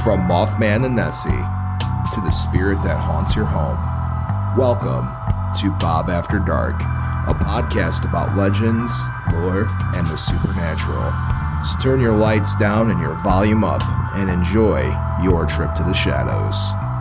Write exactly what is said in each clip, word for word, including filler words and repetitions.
From Mothman and Nessie to the spirit that haunts your home, welcome to Bob After Dark, a podcast about legends, lore, and the supernatural. So turn your lights down and your volume up and enjoy your trip to the shadows.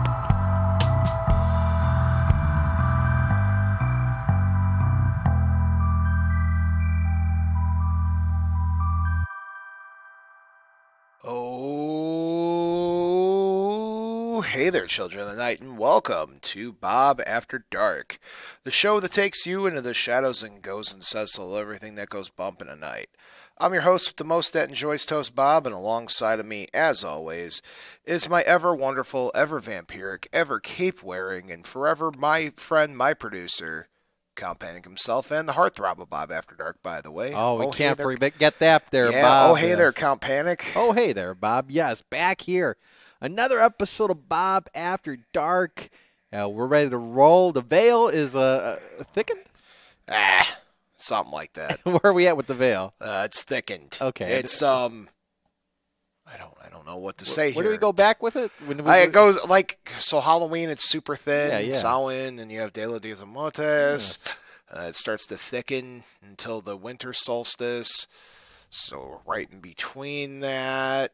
Oh, hey there, children of the night, and welcome to Bob After Dark, the show that takes you into the shadows and goes and says hello everything that goes bump in a night. I'm your host with the most that enjoys toast, Bob, and alongside of me, as always, is my ever wonderful, ever vampiric, ever cape-wearing, and forever my friend, my producer, Count Panic himself, and the heartthrob of Bob After Dark, by the way. Oh, we oh, can't hey there. forget that there, yeah. Bob. Oh, hey yes. there, Count Panic. Oh, hey there, Bob. Yes, back here. Another episode of Bob After Dark. Uh, we're ready to roll. The veil is uh, uh, thickened? Ah, something like that. Where are we at with the veil? Uh, it's thickened. Okay. It's, um, I don't I don't know what to say Where here. do we go back with it? When we, I, it goes, like, so Halloween, it's super thin. Yeah, yeah. Samhain, and you have De Los Días de Muertos. Uh, it starts to thicken until the winter solstice. So right in between that,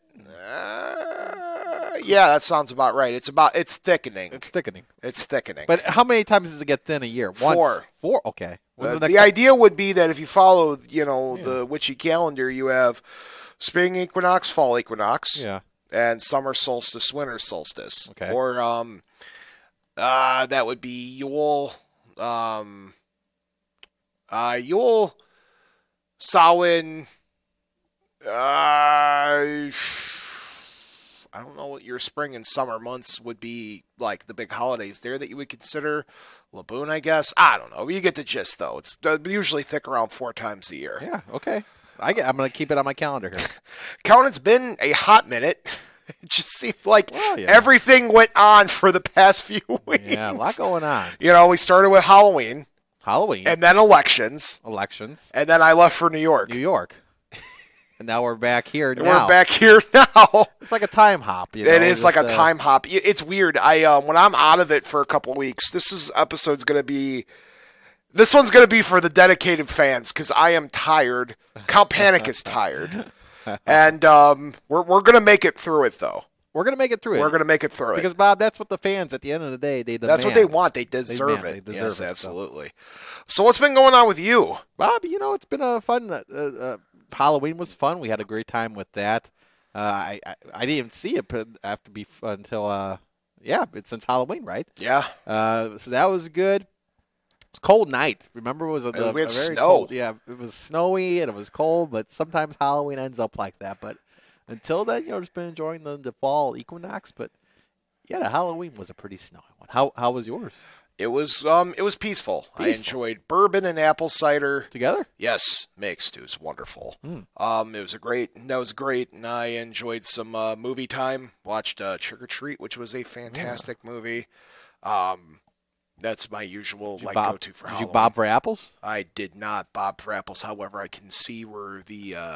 uh, yeah, that sounds about right. It's about it's thickening. It's thickening. It's thickening. But how many times does it get thin a year? Once? Four. Four? Okay. When's Uh, the the next- idea would be that if you follow, you know, Yeah. the witchy calendar, you have spring equinox, fall equinox, Yeah. and summer solstice, winter solstice. Okay. Or um, uh, that would be Yule, um, uh, Yule, Samhain. Uh, I don't know what your spring and summer months would be like. The big holidays there that you would consider. Laboon, I guess. I don't know. You get the gist, though. It's usually thick around four times a year. Yeah, okay. I get, I'm going to keep it on my calendar here. Count, it's been a hot minute. It just seemed like Well, yeah. everything went on for the past few weeks. Yeah, a lot going on. You know, we started with Halloween, Halloween, and then elections, elections, and then I left for New York. New York. And now we're back here And now. we're back here now. It's like a time hop. You know, It is like a just, uh, time hop. It- It's weird. I uh, when I'm out of it for a couple of weeks, this is episode's gonna be. This one's gonna be for the dedicated fans because I am tired. Count Panic is tired, and um, we're we're gonna make it through it though. We're going to make it through it. We're gonna make it through Because, it Bob, that's what the fans, at the end of the day, they demand. that's what they want. They deserve demand. it. They deserve yes, it, so. absolutely. So what's been going on with you? Bob, you know, it's been a fun, uh, uh, Halloween was fun. We had a great time with that. Uh, I, I I didn't even see it after be until, uh, yeah, it's since Halloween, right? Yeah, Uh, so that was good. It was a cold night. Remember, it was a, Uh, a we had very snow. cold. Yeah, it was snowy and it was cold, but sometimes Halloween ends up like that. But until then, you know, just been enjoying the, the fall equinox. But yeah, the Halloween was a pretty snowy one. How how was yours? it was um it was peaceful. I Peaceful. enjoyed bourbon and apple cider. Together? Yes, mixed. It was wonderful. Mm. Um, it was a great. That was great, and I enjoyed some uh, movie time. Watched uh, Trick or Treat, which was a fantastic movie. Um, that's my usual Did you like bob- go to for Did Halloween. you bob for apples? I did not bob for apples. However, I can see where the uh,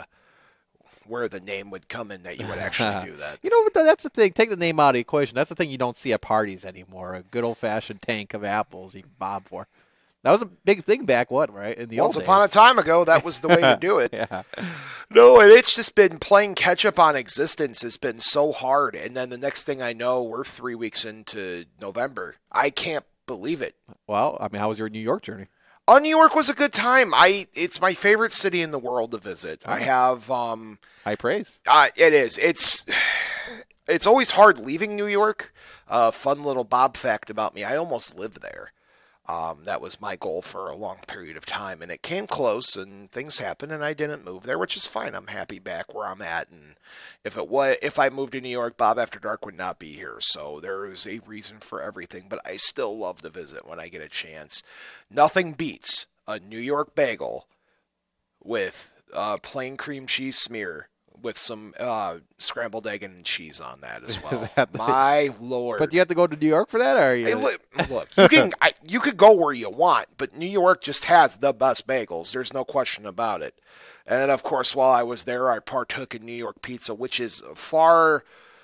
where the name would come in that you would actually do that. You know, but that's the thing. Take the name out of the equation. That's the thing you don't see at parties anymore. A good old-fashioned tank of apples you can bob for. That was a big thing back, what, right? In the Once old upon a days. time ago, that was the way to do it. Yeah. No, and it's just been playing catch up on existence has been so hard. And then the next thing I know, we're three weeks into November. I can't believe it. Well, I mean, how was your New York journey? Uh, New York was a good time. I it's my favorite city in the world to visit. I have um, High praise. uh, it is. It's it's always hard leaving New York. Uh, fun little Bob fact about me: I almost lived there. Um, that was my goal for a long period of time, and it came close, and things happened, and I didn't move there, which is fine. I'm happy back where I'm at, and if it was, if I moved to New York, Bob After Dark would not be here. So there is a reason for everything, but I still love to visit when I get a chance. Nothing beats a New York bagel with uh, plain cream cheese smear with some uh, scrambled egg and cheese on that as well. that the- My lord! But do you have to go to New York for that, or are you? Hey, look, look, you can I, you could go where you want, but New York just has the best bagels. There's no question about it. And then, of course, while I was there, I partook in New York pizza, which is far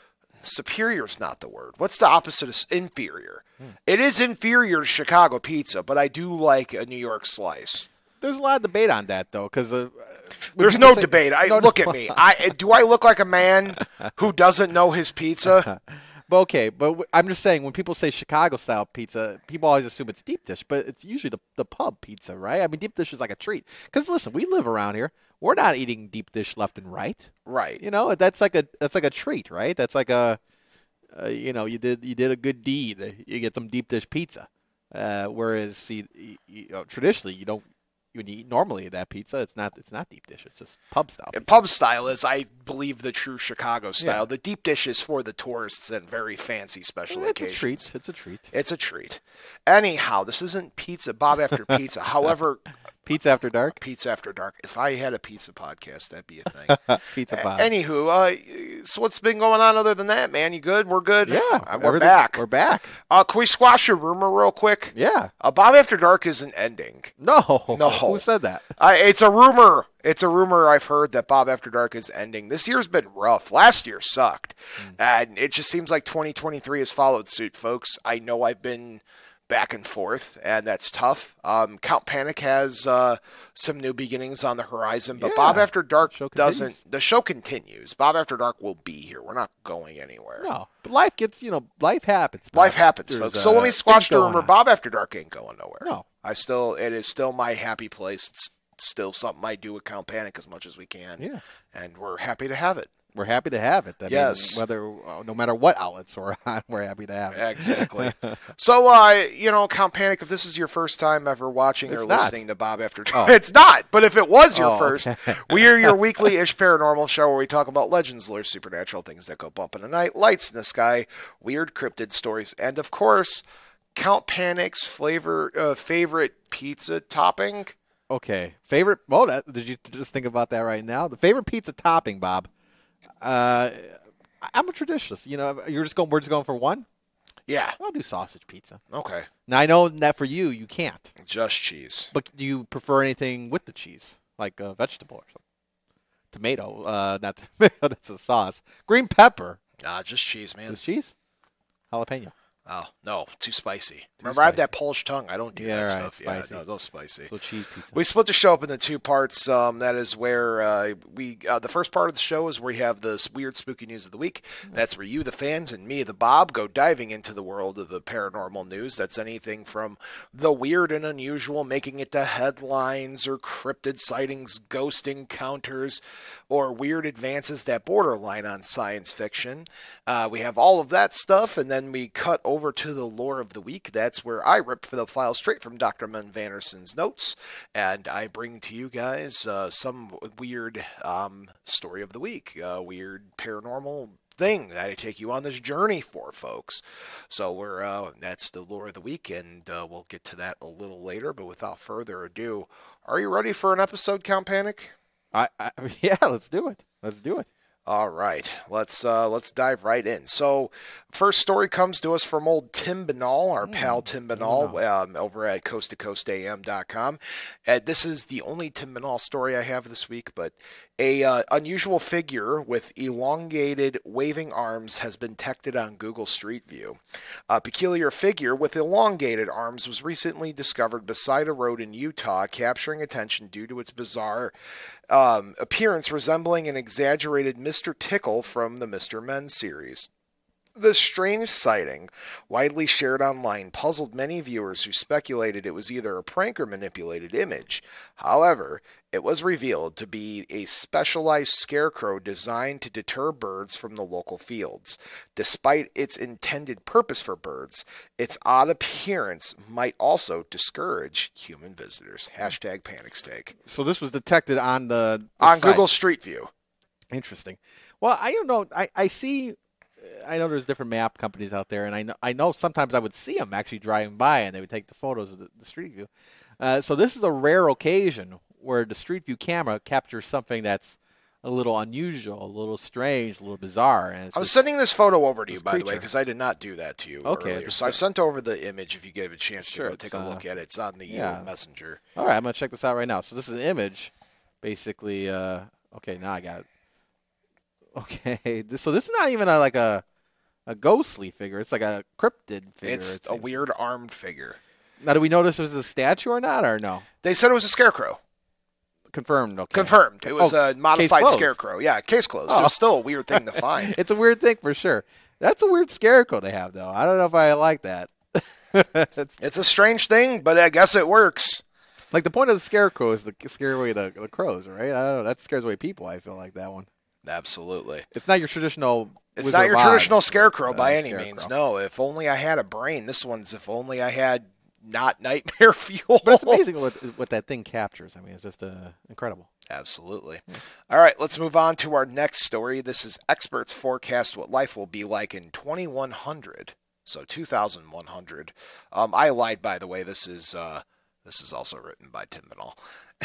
Superior's not the word. What's the opposite of s- inferior? Hmm. It is inferior to Chicago pizza, but I do like a New York slice. There's a lot of debate on that, though, because uh, when There's people no say- debate. I No, look no. at me. I do I look like a man who doesn't know his pizza? But okay, but w- I'm just saying when people say Chicago style pizza, people always assume it's deep dish, but it's usually the, the pub pizza, right? I mean, deep dish is like a treat. Because listen, we live around here. We're not eating deep dish left and right. Right. You know, that's like a that's like a treat, right? That's like a uh, you know, you did you did a good deed. You get some deep dish pizza. Uh, whereas you, you, you know, traditionally you don't when you eat normally that pizza, it's not it's not deep dish. It's just pub style. And pizza. pub style is, I believe, the true Chicago style. Yeah. The deep dish is for the tourists and very fancy special It's a occasions. treat. It's a treat. It's a treat. Anyhow, this isn't pizza, Bob After Pizza. However, Pizza after dark. Pizza After Dark. If I had a pizza podcast, that'd be a thing. Pizza A- pub. Anywho, uh, so what's been going on other than that, man? You good? We're good? Yeah, Uh, we're everything- back. We're back. Uh, can we squash a rumor real quick? Yeah. Uh, Bob After Dark isn't ending. No. No. Who said that? Uh, it's a rumor. It's a rumor I've heard that Bob After Dark is ending. This year's been rough. Last year sucked. And it just seems like twenty twenty-three has followed suit, folks. I know I've been back and forth, and that's tough. Um, Count Panic has uh, some new beginnings on the horizon, but Yeah. Bob After Dark Show doesn't. continues. The show continues. Bob After Dark will be here. We're not going anywhere. No. But life gets, you know, life happens. Life happens, There's, folks. So let uh, me squash things the going rumor. on. Bob After Dark ain't going nowhere. No. I still, it is still my happy place. It's still something I do with Count Panic as much as we can. Yeah. And we're happy to have it. We're happy to have it. I mean, Yes. whether, uh, no matter what outlets we're on, we're happy to have it. Exactly. So, uh, you know, Count Panic, if this is your first time ever watching It's or not. listening to Bob After Oh. Dark, it's not. But if it was your Oh, first, okay. we are your weekly-ish paranormal show where we talk about legends, lore, supernatural things that go bump in the night, lights in the sky, weird cryptid stories, and, of course, Count Panic's flavor uh, favorite pizza topping. Okay. Favorite, well, that, did you just think about that right now? The favorite pizza topping, Bob. Uh, I- I'm a traditionalist. You know, you're just going, we're just going for one? Yeah. I'll do sausage pizza. Okay. Now, I know that for you, you can't. Just cheese. But do you prefer anything with the cheese, like a vegetable or something? Tomato, uh, not tomato, that's a sauce. Green pepper. Nah, just cheese, man. Is cheese? Jalapeno. Oh, no, too spicy. Remember, I have that Polish tongue. I don't do Yeah, that right, stuff. spicy. Yeah, no, no spicy. So cheese pizza. We split the show up into two parts. Um, that is where uh, we uh, the first part of the show is where we have the weird, spooky news of the week. That's where you, the fans, and me, the Bob, go diving into the world of the paranormal news. That's anything from the weird and unusual, making it to headlines, or cryptid sightings, ghost encounters, or weird advances that borderline on science fiction. Uh, we have all of that stuff, and then we cut over to the lore of the week. That's where I rip for the file straight from Doctor Mun Vanderson's notes, and I bring to you guys uh, some weird um, story of the week, uh, weird paranormal thing that I take you on this journey for, folks. So we're uh, that's the lore of the week, and uh, we'll get to that a little later. But without further ado, are you ready for an episode, Count Panic? I, I, yeah, let's do it. Let's do it. All right, let's uh, let's dive right in. So, first story comes to us from old Tim Banal, our pal Tim Banal, um, over at coast to coast a m dot com. Uh, this is the only Tim Banal story I have this week, but a uh, unusual figure with elongated waving arms has been detected on Google Street View. A peculiar figure with elongated arms was recently discovered beside a road in Utah, capturing attention due to its bizarre Um, appearance resembling an exaggerated Mister Tickle from the Mister Men series. This strange sighting, widely shared online, puzzled many viewers who speculated it was either a prank or manipulated image. However, it was revealed to be a specialized scarecrow designed to deter birds from the local fields. Despite its intended purpose for birds, its odd appearance might also discourage human visitors. Hashtag panic steak. So this was detected on the, the On site. Google Street View. Interesting. Well, I don't know. I, I see. I know there's different map companies out there, and I know I know sometimes I would see them actually driving by, and they would take the photos of the, the Street View. Uh, so this is a rare occasion where the Street View camera captures something that's a little unusual, a little strange, a little bizarre. And it's I was just- sending this photo over to you, this by the way, creature. because I did not do that to you Okay, earlier. just So I a- sent over the image if you gave a chance Sure, to go it's, take a uh, look at it. It's on the yeah. Yellow Messenger. All right, I'm gonna check this out right now. So this is an image, basically. Uh, okay, now I got it. Okay, this, so this is not even a, like a a ghostly figure. It's like a cryptid figure. It's it a seems. weird armed figure. Now, do we notice it was a statue or not, or no? They said it was a scarecrow. Confirmed. Okay. Confirmed. It was Oh, a modified case closed. scarecrow. Yeah, case closed. Oh. It was still a weird thing to find. It's a weird thing for sure. That's a weird scarecrow they have, though. I don't know if I like that. It's, It's a strange thing, but I guess it works. like the point of the scarecrow is to scare away the, the crows, right? I don't know. That scares away people. I feel like that one. Absolutely. It's not your traditional. It's Wizard not your of Oz, traditional scarecrow uh, by any scarecrow. means. No, if only I had a brain. This one's if only I had not nightmare fuel. But it's amazing what what that thing captures. I mean, it's just uh, incredible. Absolutely. All right, let's move on to our next story. This is experts forecast what life will be like in twenty-one hundred. So two thousand one hundred. Um, I lied, by the way. This is uh, this is also written by Tim Binnall.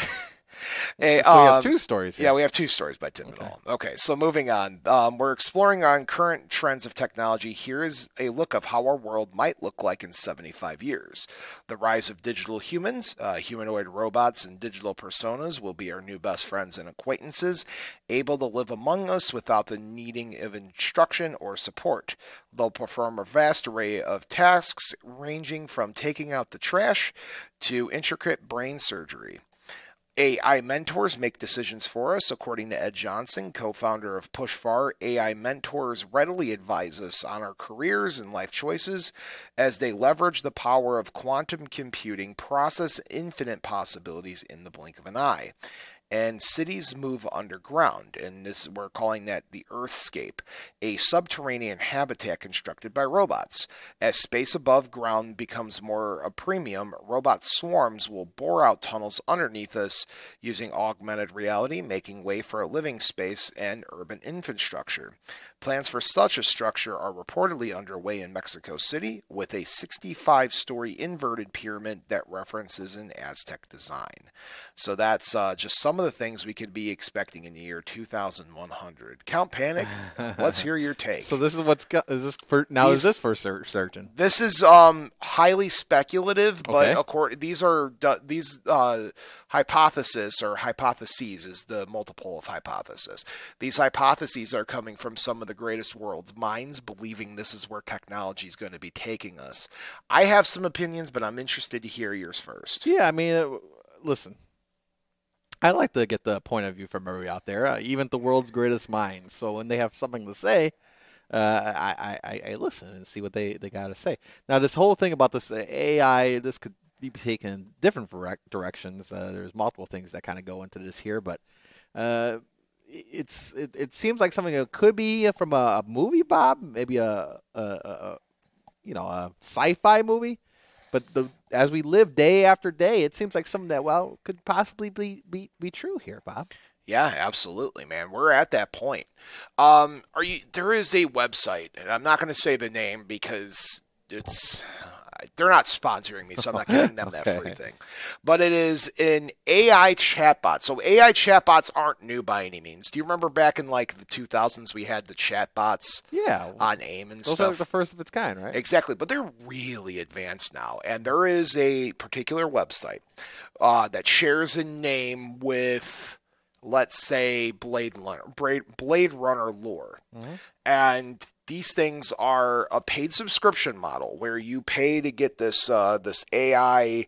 Hey, So he has um, two stories here. Yeah, we have two stories by Tim Binnall. Okay, so moving on. Um, we're exploring on current trends of technology. Here is a look of how our world might look like in seventy-five years. The rise of digital humans, uh, humanoid robots, and digital personas will be our new best friends and acquaintances, able to live among us without the needing of instruction or support. They'll perform a vast array of tasks, ranging from taking out the trash to intricate brain surgery. A I mentors make decisions for us, according to Ed Johnson, co-founder of PushFar. A I mentors readily advise us on our careers and life choices as they leverage the power of quantum computing, process infinite possibilities in the blink of an eye. And cities move underground, and this we're calling that the Earthscape, a subterranean habitat constructed by robots. As space above ground becomes more a premium, robot swarms will bore out tunnels underneath us using augmented reality, making way for a living space and urban infrastructure. Plans for such a structure are reportedly underway in Mexico City, with a sixty-five story inverted pyramid that references an Aztec design. So that's uh, just some of the things we could be expecting in the year two thousand one hundred. Count Panic, let's hear your take. So this is what's go- is this for now? These- is this for cer- certain? This is um, highly speculative, but Okay. of course, these are these uh, hypotheses or hypotheses is the multiple of hypothesis. These hypotheses are coming from some of the greatest world's minds, believing this is where technology is going to be taking us. I have some opinions, but I'm interested to hear yours first. Yeah, I mean, uh, listen. I like to get the point of view from everybody out there, uh, even the world's greatest minds. So when they have something to say, uh, I, I, I listen and see what they, they got to say. Now, this whole thing about this A I, this could be taken in different direct directions. Uh, there's multiple things that kind of go into this here, but uh, it's it, it seems like something that could be from a, a movie, Bob, maybe a, a, a you know a sci-fi movie. But the, as we live day after day, it seems like something that, well, could possibly be, be, be true here, Bob. Yeah, absolutely, man. We're at that point. Um, are you? There is a website, and I'm not going to say the name because it's they're not sponsoring me, so I'm not giving them that Okay. free thing. But it is an A I chatbot. So A I chatbots aren't new by any means. Do you remember back in like the two thousands we had the chatbots Yeah. on AIM and Those stuff? are the first of its kind, right? Exactly, but they're really advanced now, and there is a particular website uh, that shares a name with, let's say, Blade Runner, Blade, Blade Runner lore, Mm-hmm. and these things are a paid subscription model where you pay to get this uh, this A I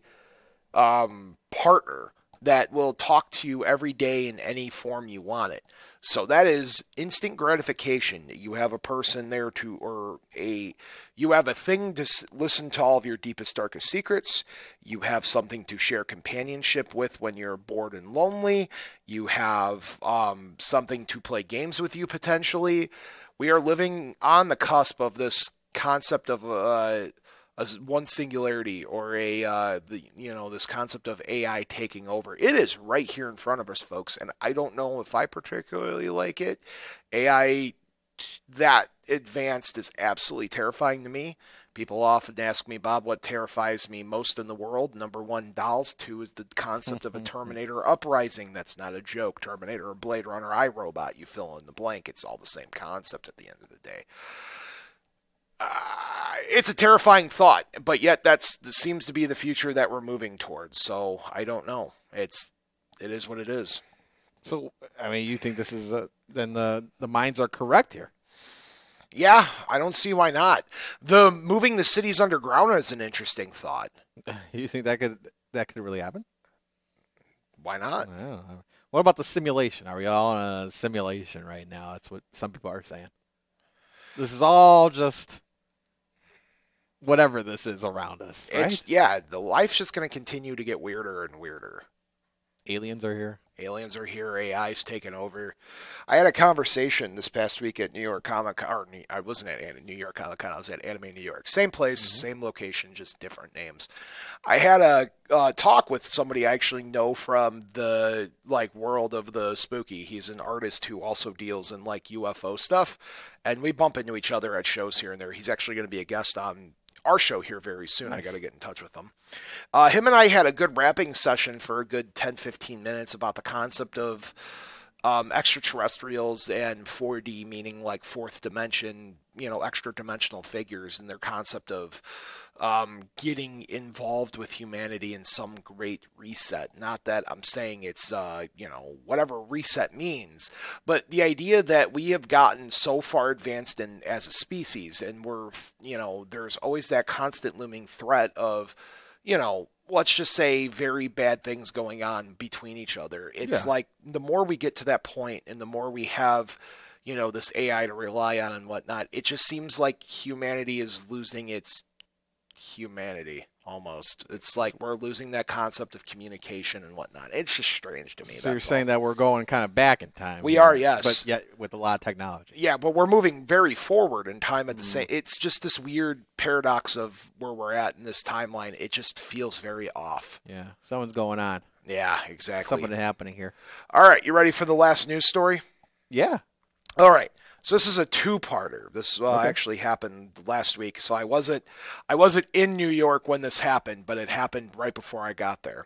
um, partner that will talk to you every day in any form you want it. So that is instant gratification. You have a person there to, or a, you have a thing to s- listen to all of your deepest, darkest secrets. You have something to share companionship with when you're bored and lonely. You have um, something to play games with you potentially. We are living on the cusp of this concept of uh, a one singularity or a uh, the you know this concept of A I taking over. It is right here in front of us, folks, and I don't know if I particularly like it. A I that advanced is absolutely terrifying to me. People often ask me, Bob, what terrifies me most in the world? Number one, dolls. Two is the concept of a Terminator uprising. That's not a joke. Terminator or Blade Runner, iRobot. You fill in the blank. It's all the same concept at the end of the day. Uh, it's a terrifying thought, but yet that's that seems to be the future that we're moving towards. So I don't know. It's it is what it is. So, I mean, you think this is, uh, then the, the minds are correct here? Yeah, I don't see why not. The moving the cities underground is an interesting thought. You think that could that could really happen? Why not? I don't know. What about the simulation? Are we all in a simulation right now? That's what some people are saying. This is all just whatever this is around us, right? It's, yeah, the life's just going to continue to get weirder and weirder. Aliens are here. Aliens are here. A I's taking over. I had a conversation this past week at New York Comic Con. Or I wasn't at New York Comic Con. I was at Anime New York. Same place, mm-hmm. same location, just different names. I had a uh, talk with somebody I actually know from the like world of the spooky. He's an artist who also deals in like U F O stuff, and we bump into each other at shows here and there. He's actually going to be a guest on our show here very soon. Nice. I got to get in touch with him. Uh, him and I had a good rapping session for a good ten, fifteen minutes about the concept of um, extraterrestrials and four D, meaning like fourth dimension, you know, extra dimensional figures, and their concept of um, getting involved with humanity in some great reset. Not that I'm saying it's, uh, you know, whatever reset means, but the idea that we have gotten so far advanced in as a species, and we're, you know, there's always that constant looming threat of, you know, let's just say very bad things going on between each other. It's yeah. like the more we get to that point and the more we have, you know, this A I to rely on and whatnot, it just seems like humanity is losing its humanity almost. It's like we're losing that concept of communication and whatnot. It's just strange to me. So you're saying all. that we're going kind of back in time. We are, yes. But yet with a lot of technology. Yeah, but we're moving very forward in time at the mm. same. It's just this weird paradox of where we're at in this timeline. It just feels very off. Yeah, something's going on. Yeah, exactly. Something happening here. All right, you ready for the last news story? Yeah. All right. So this is a two-parter. This uh, okay. actually happened last week. So I wasn't, I wasn't in New York when this happened, but it happened right before I got there.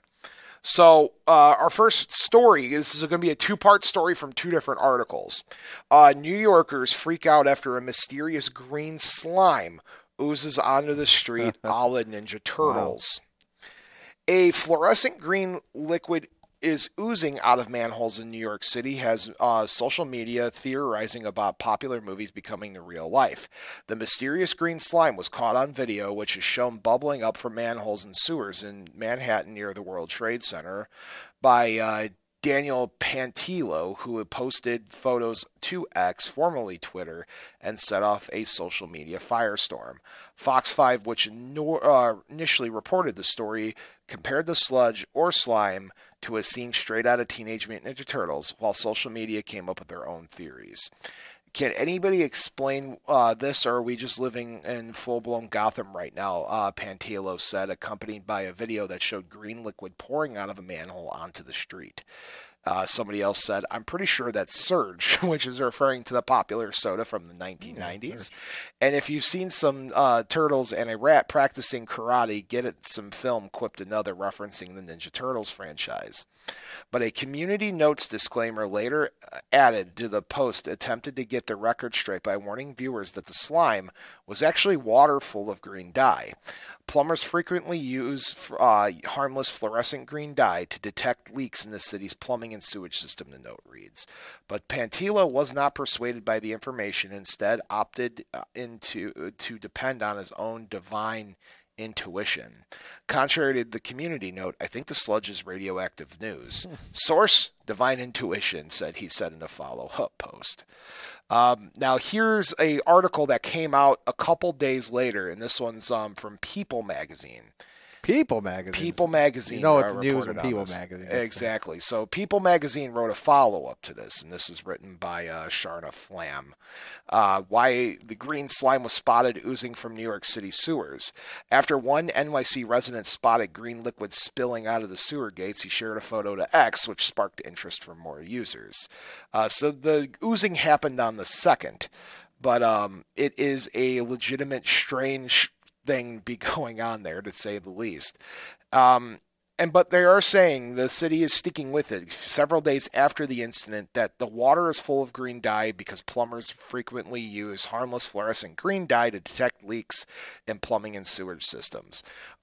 So uh, our first story, this is going to be a two-part story from two different articles. Uh, New Yorkers freak out after a mysterious green slime oozes onto the street, a la Ninja Turtles. Wow. A fluorescent green liquid is oozing out of manholes in New York City, has uh, social media theorizing about popular movies becoming the real life. The mysterious green slime was caught on video, which is shown bubbling up from manholes and sewers in Manhattan near the World Trade Center by uh, Daniel Pantillo, who had posted photos to X, formerly Twitter, and set off a social media firestorm. Fox five, which no, uh, initially reported the story, compared the sludge or slime to a scene straight out of Teenage Mutant Ninja Turtles, while social media came up with their own theories. Can anybody explain uh, this, or are we just living in full-blown Gotham right now? Uh, Pantillo said, accompanied by a video that showed green liquid pouring out of a manhole onto the street. Uh, somebody else said, I'm pretty sure that's Surge, which is referring to the popular soda from the nineteen nineties. Yeah, and if you've seen some uh, turtles and a rat practicing karate, get it some film, quipped another, referencing the Ninja Turtles franchise. But a community notes disclaimer later added to the post attempted to get the record straight by warning viewers that the slime was actually water full of green dye. Plumbers frequently use uh, harmless fluorescent green dye to detect leaks in the city's plumbing and sewage system, the note reads. But Pantillo was not persuaded by the information, instead opted into to depend on his own divine intuition. Contrary to the community note, I think the sludge is radioactive news. Source, divine intuition, said he said in a follow-up post. Um, now, here's a article that came out a couple days later, and this one's um, from People magazine. People magazine. People magazine. You know it's news in People magazine. Exactly. So People magazine wrote a follow-up to this, and this is written by uh, Sharna Flam. Uh, why the green slime was spotted oozing from New York City sewers. After one N Y C resident spotted green liquid spilling out of the sewer gates, he shared a photo to X, which sparked interest from more users. Uh, so the oozing happened on the second, but um, it is a legitimate strange thing be going on there, to say the least. Um, and but they are saying the city is sticking with it several days after the incident that the water is full of green dye because plumbers frequently use harmless fluorescent green dye to detect leaks in plumbing and sewage systems.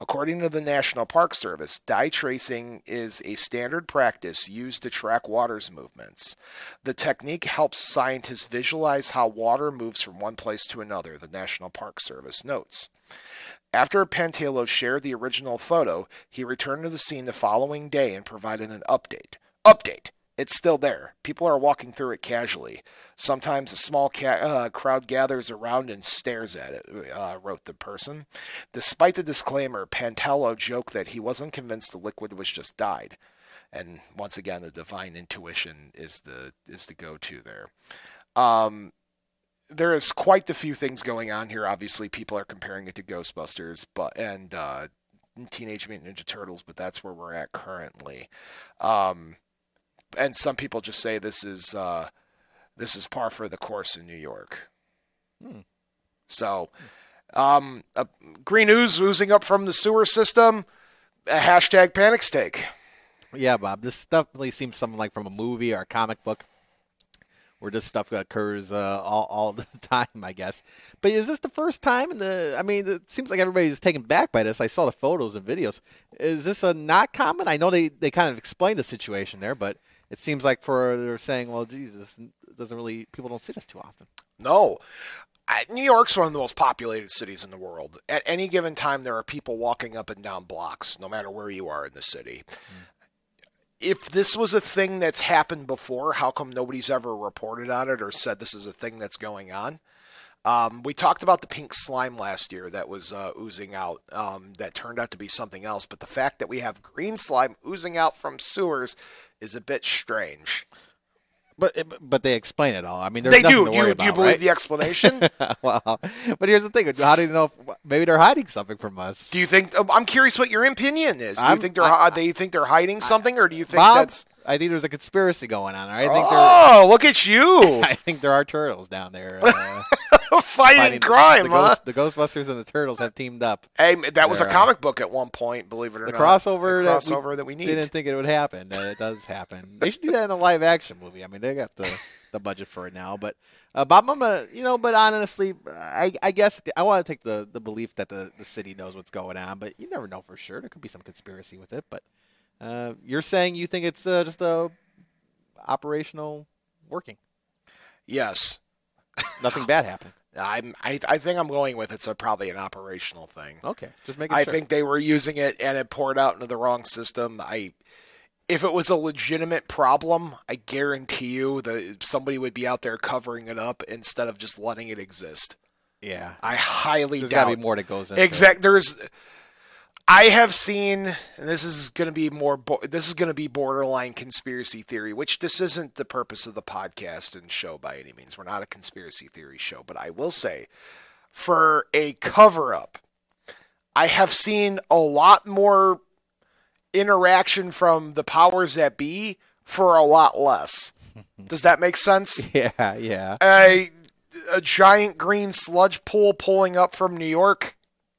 According to the National Park Service, dye tracing is a standard practice used to track water's movements. The technique helps scientists visualize how water moves from one place to another, the National Park Service notes. After Pantalo shared the original photo, he returned to the scene the following day and provided an update. Update! It's still there. People are walking through it casually. Sometimes a small ca- uh, crowd gathers around and stares at it, uh, wrote the person. Despite the disclaimer, Pantalo joked that he wasn't convinced the liquid was just dyed. And once again, the divine intuition is the is the go-to there. Um, there is quite a few things going on here. Obviously, people are comparing it to Ghostbusters, but and uh, Teenage Mutant Ninja Turtles, but that's where we're at currently. Um, and some people just say this is uh, this is par for the course in New York. Hmm. So, um, uh, green ooze oozing up from the sewer system. A hashtag panic stake. Yeah, Bob. This definitely seems something like from a movie or a comic book, where this stuff occurs uh, all all the time, I guess. But is this the first time? In the I mean, it seems like everybody's taken back by this. I saw the photos and videos. Is this a not common? I know they, they kind of explained the situation there, but it seems like for they're saying, well, Jesus, it doesn't really people don't see this too often. No. I, New York's one of the most populated cities in the world. At any given time, there are people walking up and down blocks, no matter where you are in the city. Mm. If this was a thing that's happened before, how come nobody's ever reported on it or said this is a thing that's going on? Um, we talked about the pink slime last year that was uh, oozing out. Um, that turned out to be something else. But the fact that we have green slime oozing out from sewers is a bit strange. But but they explain it all. I mean, there's they nothing do. to worry you, about, you believe right? the explanation? Well, but here's the thing: how do you know? If, maybe they're hiding something from us. Do you think? I'm curious what your opinion is. Do you I'm, think they're? I, do you think they're hiding something, or do you think Bob, that's? I think there's a conspiracy going on. I think oh, look at you! I think there are turtles down there uh, fighting, fighting crime. The, huh? Ghost, the Ghostbusters and the Turtles have teamed up. Hey, that was They're, a comic book at one point. Believe it or the not, crossover, the crossover that we, that we need. Didn't think it would happen. Uh, it does happen. They should do that in a live action movie. I mean, they got the. the budget for it now, but uh, Bob, I'm gonna, you know, but honestly, I, I guess I want to take the, the belief that the, the city knows what's going on, but you never know for sure. There could be some conspiracy with it, but uh, you're saying you think it's uh, just a operational working. Yes. Nothing bad happened. I'm, I, I think I'm going with it's a, probably an operational thing. Okay, just making I sure. think they were using it and it poured out into the wrong system. I. If it was a legitimate problem, I guarantee you that somebody would be out there covering it up instead of just letting it exist. Yeah. I highly There's doubt. There's got to be more that goes into exact, it. There's, I have seen, and this is going to be more, this is going to be borderline conspiracy theory, which this isn't the purpose of the podcast and show by any means. We're not a conspiracy theory show, but I will say, for a cover-up, I have seen a lot more interaction from the powers that be for a lot less. Does that make sense? Yeah, yeah. A, a giant green sludge pool pulling up from New York.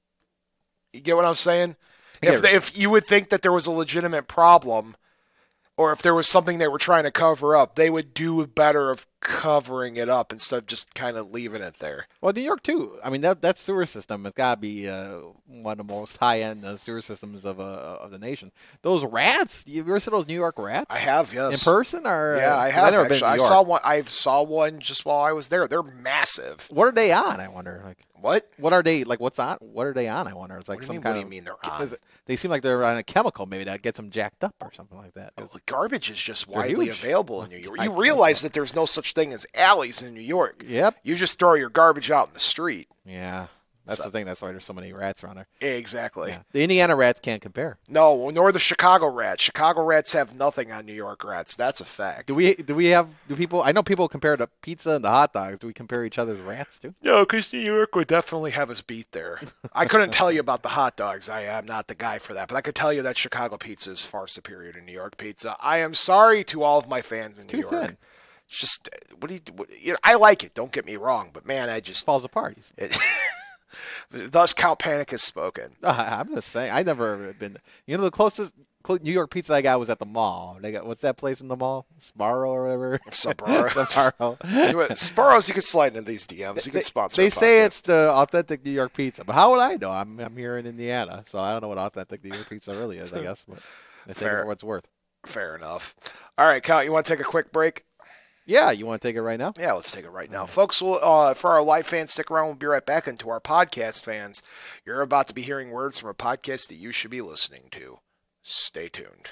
You get what I'm saying? If they, if you would think that there was a legitimate problem, or if there was something they were trying to cover up, they would do better of covering it up instead of just kind of leaving it there. Well, New York, too. I mean, that that sewer system has got to be uh, one of the most high-end uh, sewer systems of uh, of the nation. Those rats, you ever seen those New York rats? I have, yes. In person? Or, yeah, I uh, have, I've never actually. Been to New York. I saw one, I saw one just while I was there. They're massive. What are they on, I wonder? Like What? What are they, like, what's on? What are they on, I wonder? It's like what some mean, kind what of. do you mean they're on? It, they seem like they're on a chemical, maybe, that gets them jacked up or something like that. Oh, the garbage is just They're widely huge. available in New York. I You think realize so. that there's no such thing as alleys in New York. Yep. You just throw your garbage out in the street. Yeah. That's So- the thing. That's why there's so many rats around there. Exactly. Yeah. The Indiana rats can't compare. No, nor the Chicago rats. Chicago rats have nothing on New York rats. That's a fact. Do we do we have do people? I know people compare the pizza and the hot dogs. Do we compare each other's rats too? No, because New York would definitely have us beat there. I couldn't tell you about the hot dogs. I am not the guy for that. But I could tell you that Chicago pizza is far superior to New York pizza. I am sorry to all of my fans in It's New too York. thin. It's just, what do you, what, you know, I like it. Don't get me wrong. But man, I just, Falls apart. it, Thus, Count Panic has spoken. Uh, I'm just saying, I never been. You know, the closest cl- New York pizza I got was at the mall. They got what's that place in the mall? Sbarro or whatever. Sbarro. Sbarro. Sbarro's, you can slide into these D Ms. You can They, sponsor. they a say podcast. it's the authentic New York pizza, but how would I know? I'm I'm here in Indiana, so I don't know what authentic New York pizza really is. I guess, but I think Fair. for what it's worth. Fair enough. All right, Count, you want to take a quick break? Yeah, you want to take it right now? Yeah, let's take it right now. Folks, we'll, uh, for our live fans, stick around. We'll be right back. And to our podcast fans, you're about to be hearing words from a podcast that you should be listening to. Stay tuned.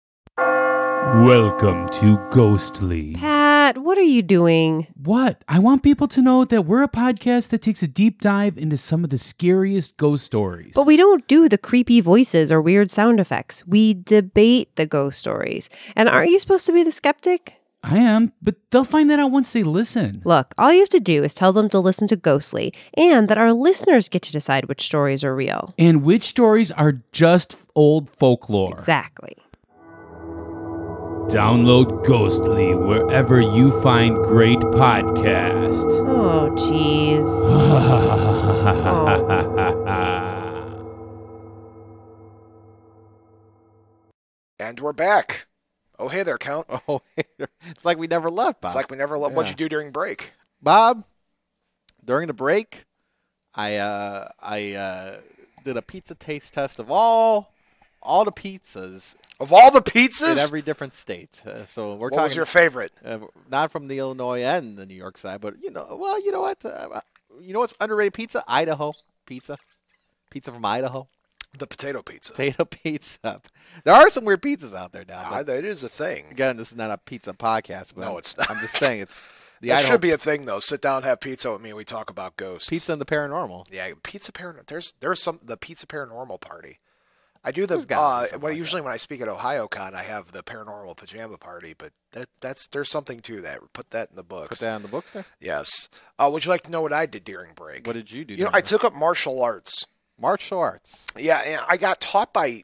Welcome to Ghostly. Pat, what are you doing? What? I want people to know that we're a podcast that takes a deep dive into some of the scariest ghost stories. But we don't do the creepy voices or weird sound effects. We debate the ghost stories. And aren't you supposed to be the skeptic? I am, but they'll find that out once they listen. Look, all you have to do is tell them to listen to Ghostly, and that our listeners get to decide which stories are real. And which stories are just old folklore. Exactly. Download Ghostly wherever you find great podcasts. Oh, jeez. And we're back. Oh, hey there, Count. Oh, it's like we never left, Bob. It's like we never left. Yeah. What'd you do during break? Bob, during the break, I uh, I uh, did a pizza taste test of all all the pizzas Of all the in pizzas, every different state. Uh, so we're what talking was your favorite? uh, not from the Illinois and the New York side, but you know, well, you know what? Uh, you know what's underrated pizza? Idaho pizza. Pizza from Idaho. The potato pizza. Potato pizza. There are some weird pizzas out there now. Ah, that is a thing. Again, this is not a pizza podcast, but No, it's not. I'm just saying it's the That Idaho should be a thing, though. Sit down, have pizza with me. We talk about ghosts. pizza and the paranormal. Yeah, pizza paranormal. There's there's some the pizza paranormal party. I do the There's gotta be uh, something when like usually when I speak at OhioCon, I have the paranormal pajama party. But that that's there's something to that. Put that in the books. Put that on the books there. Yes. Uh, would you like to know what I did during break? What did you do? You know, during I took up martial arts. martial arts. Yeah, and I got taught by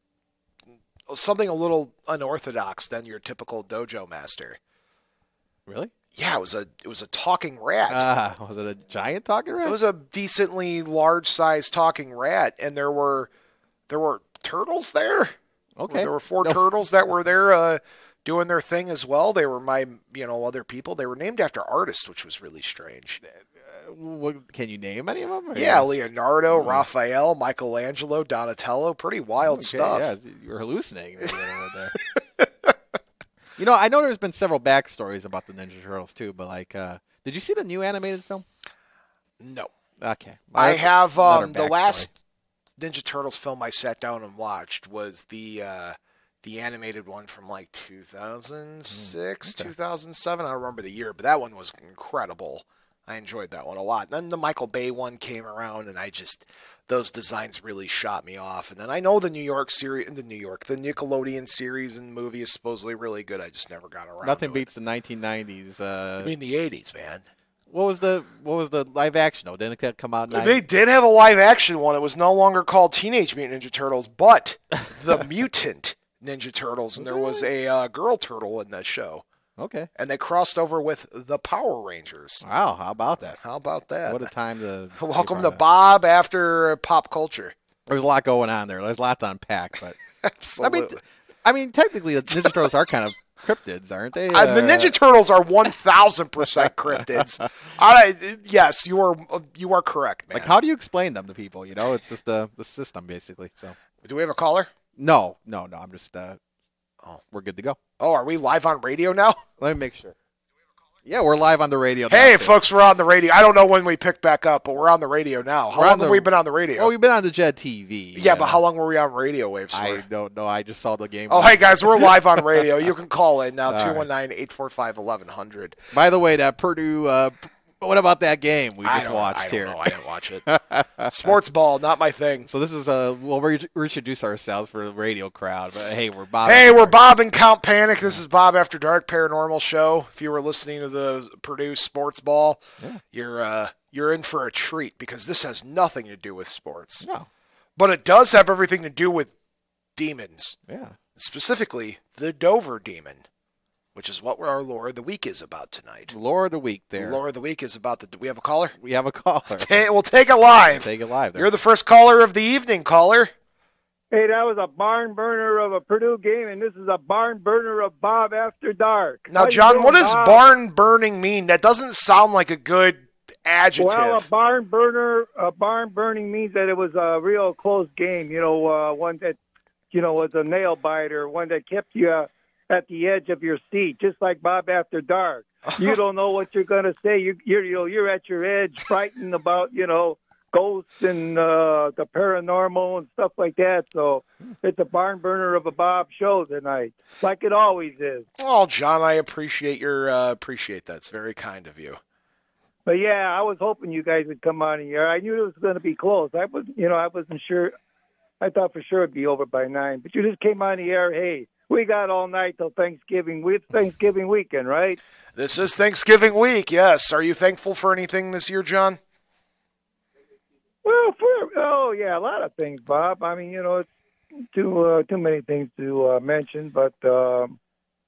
something a little unorthodox than your typical dojo master. Really? Yeah, it was a it was a talking rat. Uh, was it a giant talking rat? It was a decently large sized talking rat, and there were there were turtles there. okay. There were four No. turtles that were there uh, doing their thing as well. They were my you know other people. They were named after artists, which was really strange. What, can you name any of them? or- Yeah, Leonardo, Raphael, Michelangelo, Donatello. Pretty wild Okay, stuff. Yeah, you're hallucinating. a little bit there. You know, I know there's been several backstories about the Ninja Turtles too, but like, uh, did you see the new animated film? No, Okay, I That's have another um, the backstory. last Ninja Turtles film I sat down and watched was the uh, the animated one from like two thousand six, Mm, okay. two thousand seven. I don't remember the year, but that one was incredible. I enjoyed that one a lot. And then the Michael Bay one came around, and I just those designs really shot me off. And then I know the New York series, the New York, the Nickelodeon series and movie is supposedly really good. I just never got around. Nothing to beats the nineteen nineties. It. Uh, I mean, the eighties, man. what was the what was the live action? though? Didn't it come out? In They did have a live action one. It was no longer called Teenage Mutant Ninja Turtles, but the Mutant Ninja Turtles, and there was a uh, girl turtle in that show. Okay. And they crossed over with the Power Rangers. Wow, how about that? How about that? What a time to Welcome be to part of. Bob after pop culture. There's a lot going on there. There's a lot to unpack, but I Absolutely. mean, I mean, technically, the Ninja Turtles are kind of cryptids, aren't they? Uh, the Ninja Turtles are one thousand percent cryptids. I, yes, you are you are correct, man. Like, how do you explain them to people? You know, it's just the the system, basically. So, Do we have a caller? no, no, no. I'm just, uh, Oh. we're good to go. Oh, are we live on radio now? Let me make sure. Yeah, we're live on the radio. now, Hey, too. folks, we're on the radio. I don't know when we pick back up, but we're on the radio now. How We're long on have the- we been on the radio? Oh, we've been on the Jed T V. yeah, but how long were we on radio waves for? I don't know. I just saw the game. Oh, hey, guys, we're live on radio. You can call in now, All two right. one nine, eight four five, eleven hundred. By the way, that Purdue. Uh, what about that game we I just don't- watched I don't here? know. I didn't watch it. Sports ball, not my thing. So this is uh, we'll re- reintroduce ourselves for the radio crowd. But hey, we're Bob. Hey, we're Bob and Count Panic. This is Bob After Dark Paranormal Show. If you were listening to the Purdue Sports Ball, Yeah. you're uh, you're in for a treat because this has nothing to do with sports. No. But it does have everything to do with demons, Yeah. specifically the Dover Demon, which is what our lore of the week is about tonight. Lore of the week there. Lore of the week is about the. Do we have a caller? We have a caller. Ta- we'll take it live. Take it live there. You're the first caller of the evening, caller. Hey, that was a barn burner of a Purdue game, and this is a barn burner of Bob After Dark. Now, How you John, doing, what does Bob? barn burning mean? That doesn't sound like a good adjective. Well, a barn burner, a barn burning means that it was a real close game. You know, uh, one that, you know, was a nail biter, one that kept you uh, at the edge of your seat, just like Bob After Dark. You don't know what you're going to say. You, you're, you know, you're at your edge, frightened about, you know, ghosts and uh, the paranormal and stuff like that. So it's a barn burner of a Bob show tonight, like it always is. Oh, John, I appreciate your uh, appreciate that. It's very kind of you. But yeah, I was hoping you guys would come on here. I knew it was going to be close. I was, you know, I wasn't sure. I thought for sure it'd be over by nine. But you just came on the air. Hey, we got all night till Thanksgiving. It's Thanksgiving weekend, right? This is Thanksgiving week. Yes. Are you thankful for anything this year, John? Well, for oh yeah, a lot of things, Bob. I mean, you know, it's too uh, too many things to uh, mention, but um,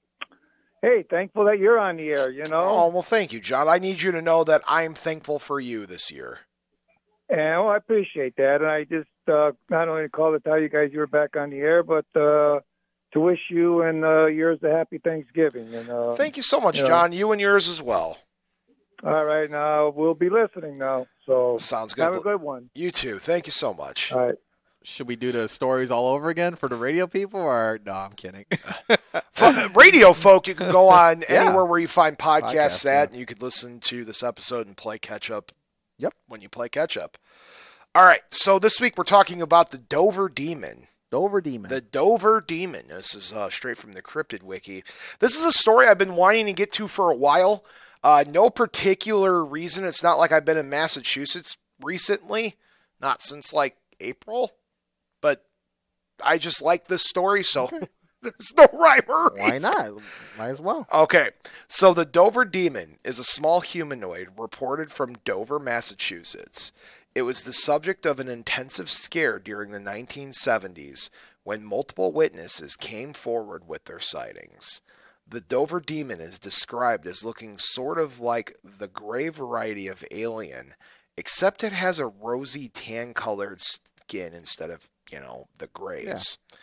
hey, thankful that you're on the air. You know. Oh well, thank you, John. I need you to know that I'm thankful for you this year. And well, I appreciate that, and I just uh, not only called to tell you guys you were back on the air, but uh, to wish you and uh, yours a happy Thanksgiving. And uh, thank you so much, you know, John. You and yours as well. All right, now we'll be listening now. So sounds good. Have a good one. You too. Thank you so much. All right. Should we do the stories all over again for the radio people, or no? I'm kidding. For radio folk, you can go on Yeah. anywhere where you find podcasts Podcasts, at, yeah. and you could listen to this episode and play catch up. Yep. When you play catch up. All right. So this week we're talking about the Dover Demon. Dover Demon. The Dover Demon. This is uh, straight from the Cryptid Wiki. This is a story I've been wanting to get to for a while. Uh, no particular reason. It's not like I've been in Massachusetts recently. Not since like April. But I just like this story, so okay. There's no rhyme or reason. Why not? Might as well. Okay, so the Dover Demon is a small humanoid reported from Dover, Massachusetts. It was the subject of an intensive scare during the nineteen seventies when multiple witnesses came forward with their sightings. The Dover Demon is described as looking sort of like the gray variety of alien, except it has a rosy tan-colored skin instead of, you know, the grays. Yeah.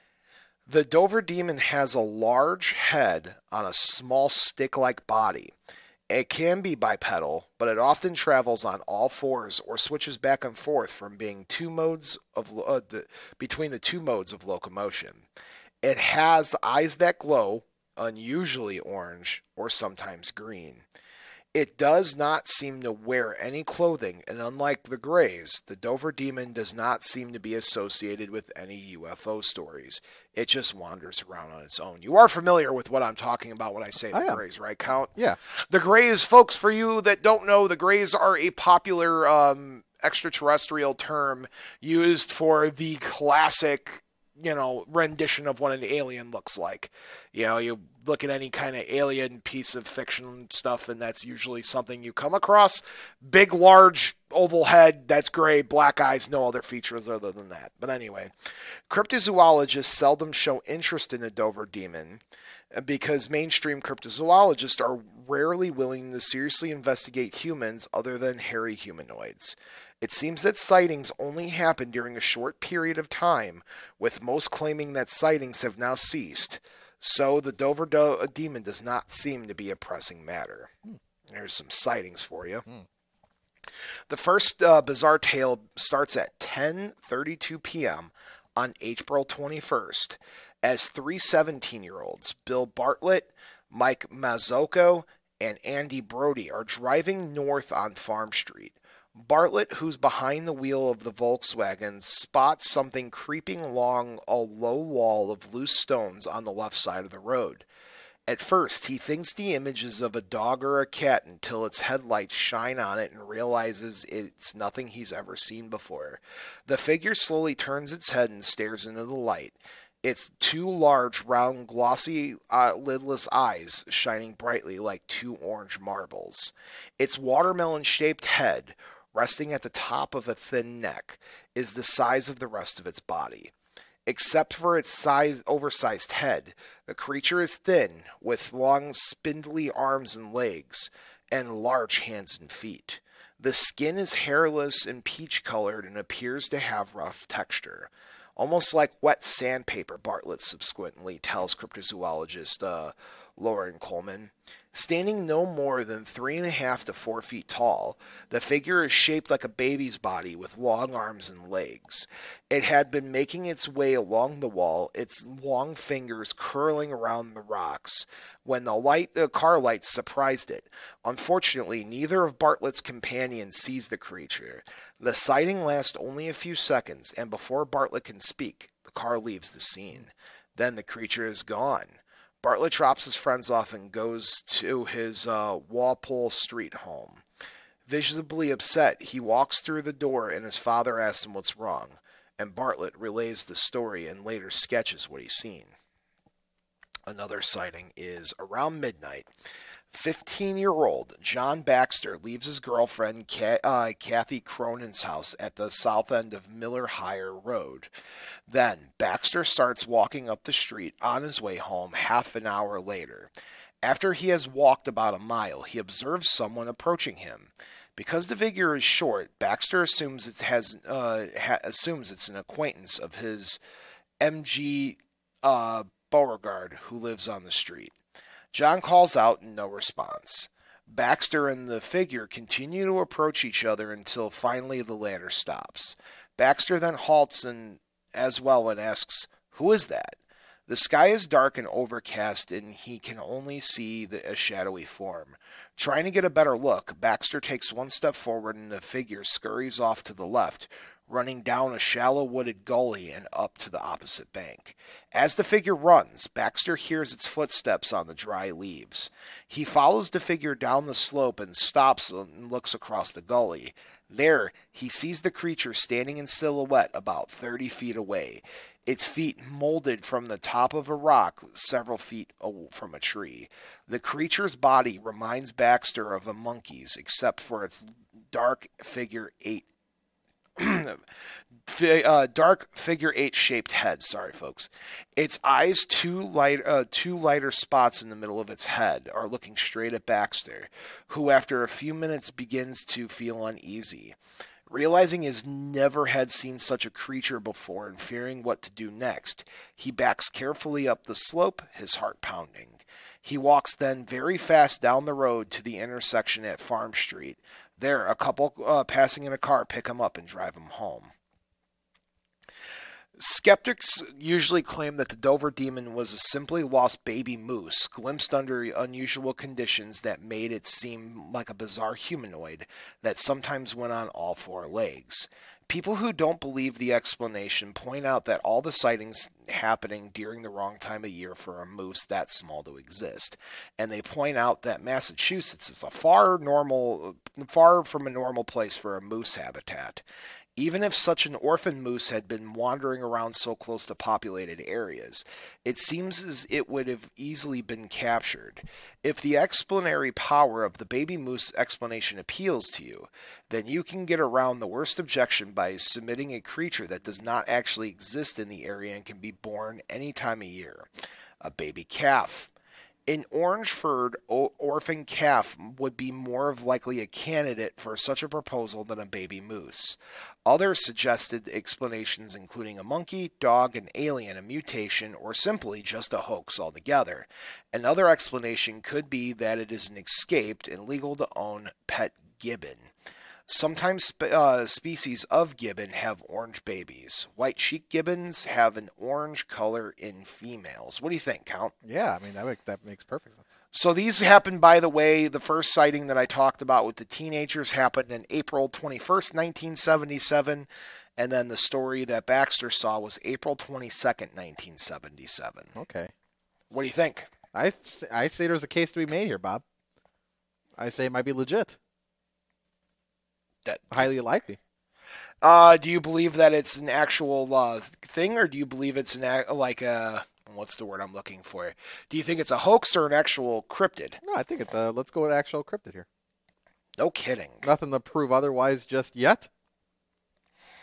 The Dover Demon has a large head on a small stick-like body. It can be bipedal, but it often travels on all fours or switches back and forth from being two modes of uh, the, between the two modes of locomotion. It has eyes that glow, unusually orange or sometimes green. It does not seem to wear any clothing, and unlike the Greys, the Dover Demon does not seem to be associated with any U F O stories. It just wanders around on its own. You are familiar with what I'm talking about when I say the I am. Greys, right, Count? Yeah. The Greys, folks, for you that don't know, the Greys are a popular um, extraterrestrial term used for the classic, you know, rendition of what an alien looks like. You know, you look at any kind of alien piece of fiction stuff, and that's usually something you come across. Big, large, oval head, that's gray, black eyes, no other features other than that. But anyway, cryptozoologists seldom show interest in the Dover Demon because mainstream cryptozoologists are rarely willing to seriously investigate humans other than hairy humanoids. It seems that sightings only happen during a short period of time, with most claiming that sightings have now ceased. So the Dover Do- Demon does not seem to be a pressing matter. Hmm. There's some sightings for you. Hmm. The first uh, bizarre tale starts at ten thirty-two p.m. on April twenty-first as three seventeen-year-olds, Bill Bartlett, Mike Mazzocco, and Andy Brody, are driving north on Farm Street. Bartlett, who's behind the wheel of the Volkswagen, spots something creeping along a low wall of loose stones on the left side of the road. At first, he thinks the image is of a dog or a cat until its headlights shine on it and realizes it's nothing he's ever seen before. The figure slowly turns its head and stares into the light. Its two large, round, glossy, uh, lidless eyes shining brightly like two orange marbles. Its watermelon-shaped head, resting at the top of a thin neck, is the size of the rest of its body. Except for its size, oversized head, The creature is thin, with long, spindly arms and legs, and large hands and feet. The skin is hairless and peach-colored and appears to have rough texture. Almost like wet sandpaper, Bartlett subsequently tells cryptozoologist uh, Lauren Coleman. Standing no more than three and a half to four feet tall, the figure is shaped like a baby's body with long arms and legs. It had been making its way along the wall, its long fingers curling around the rocks, when the light, the car lights surprised it. Unfortunately, neither of Bartlett's companions sees the creature. The sighting lasts only a few seconds, and before Bartlett can speak, the car leaves the scene. Then the creature is gone. Bartlett drops his friends off and goes to his uh, Walpole Street home. Visibly upset, he walks through the door and his father asks him what's wrong, and Bartlett relays the story and later sketches what he's seen. Another sighting is around midnight. fifteen-year-old John Baxter leaves his girlfriend Ka- uh, Kathy Cronin's house at the south end of Miller Hire Road. Then Baxter starts walking up the street on his way home half an hour later. After he has walked about a mile, he observes someone approaching him. Because the figure is short, Baxter assumes it has uh, ha- assumes it's an acquaintance of his, M G Uh, Beauregard, who lives on the street. John calls out and no response. Baxter and the figure continue to approach each other until finally the latter stops. Baxter then halts and as well and asks, "Who is that?" The sky is dark and overcast, and he can only see the, a shadowy form. Trying to get a better look, Baxter takes one step forward and the figure scurries off to the left, running down a shallow wooded gully and up to the opposite bank. As the figure runs, Baxter hears its footsteps on the dry leaves. He follows the figure down the slope and stops and looks across the gully. There, he sees the creature standing in silhouette about thirty feet away, its feet molded from the top of a rock several feet from a tree. The creature's body reminds Baxter of a monkey's, except for its dark figure eight uh, dark figure eight shaped head. Sorry, folks. Its eyes, two light, uh, two lighter spots in the middle of its head, are looking straight at Baxter, who after a few minutes begins to feel uneasy. Realizing he's never had seen such a creature before and fearing what to do next, he backs carefully up the slope, his heart pounding. He walks then very fast down the road to the intersection at Farm Street. There, a couple uh, passing in a car pick him up and drive him home. Skeptics usually claim that the Dover Demon was a simply lost baby moose, glimpsed under unusual conditions that made it seem like a bizarre humanoid that sometimes went on all four legs. People who don't believe the explanation point out that all the sightings happening during the wrong time of year for a moose that small to exist, and they point out that Massachusetts is a far normal, far from a normal place for a moose habitat. Even if such an orphan moose had been wandering around so close to populated areas, it seems as it would have easily been captured. If the explanatory power of the baby moose explanation appeals to you, then you can get around the worst objection by submitting a creature that does not actually exist in the area and can be born any time of year. A baby calf. An orange-furred orphan calf would be more of likely a candidate for such a proposal than a baby moose. Other suggested explanations including a monkey, dog, an alien, a mutation, or simply just a hoax altogether. Another explanation could be that it is an escaped and legal to own pet gibbon. Sometimes spe- uh, species of gibbon have orange babies. White cheek gibbons have an orange color in females. What do you think, Count? Yeah, I mean, that, make, that makes perfect sense. So these happened, by the way, the first sighting that I talked about with the teenagers happened in April twenty-first, nineteen seventy-seven, and then the story that Baxter saw was April twenty-second, nineteen seventy-seven. Okay. What do you think? I, I say there's a case to be made here, Bob. I say it might be legit. That highly likely. Uh, do you believe that it's an actual uh, thing, or do you believe it's an like a what's the word I'm looking for? Do you think it's a hoax or an actual cryptid? No, I think it's a. Let's go with actual cryptid here. No kidding. Nothing to prove otherwise just yet.